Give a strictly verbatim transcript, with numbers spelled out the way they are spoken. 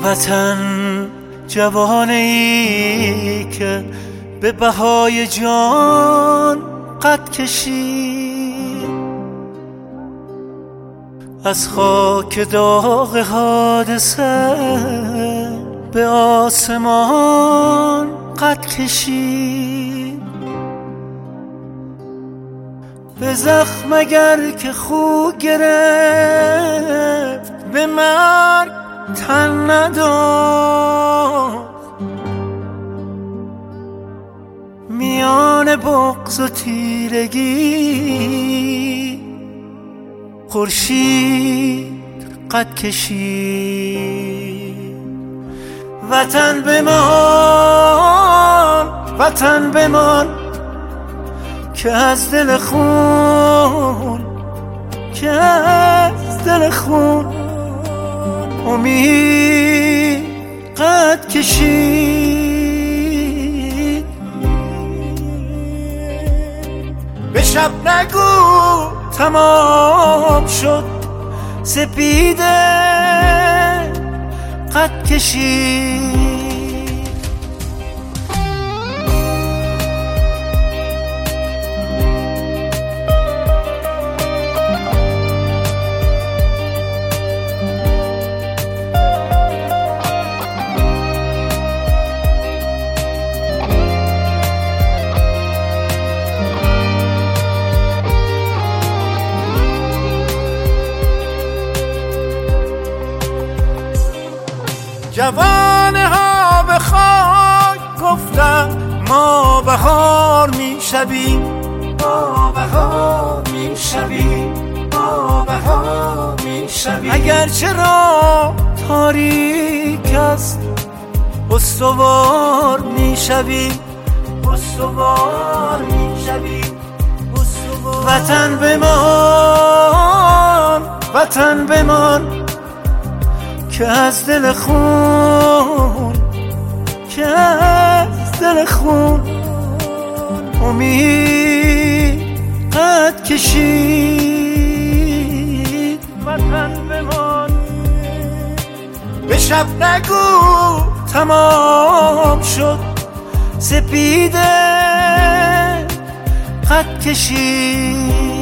وطن جوانه ای که به بهای جان قد کشید، از خاک داغ حادثه به آسمان قد کشید. به زخم اگر که خو گرفت به مرگ تن نداد، میان بغض و تیرگی خورشید قد کشید. وطن بمان، وطن بمان که از دل خون، که از دل خون امید قد کشید. به شب نگو تمام شد، سپیده قد کشید. جوانه ها به خاک گفتن ما بهار می شویم، ما بهار می شویم، ما بهار می شویم. اگر چرا تاریک است استوار می شویم، استوار می شویم. وطن بمان، وطن بمان که از دل خون، که از دل خون امید قد کشید. وطن بمان، به شب نگو تمام شد، سپیده قد کشید.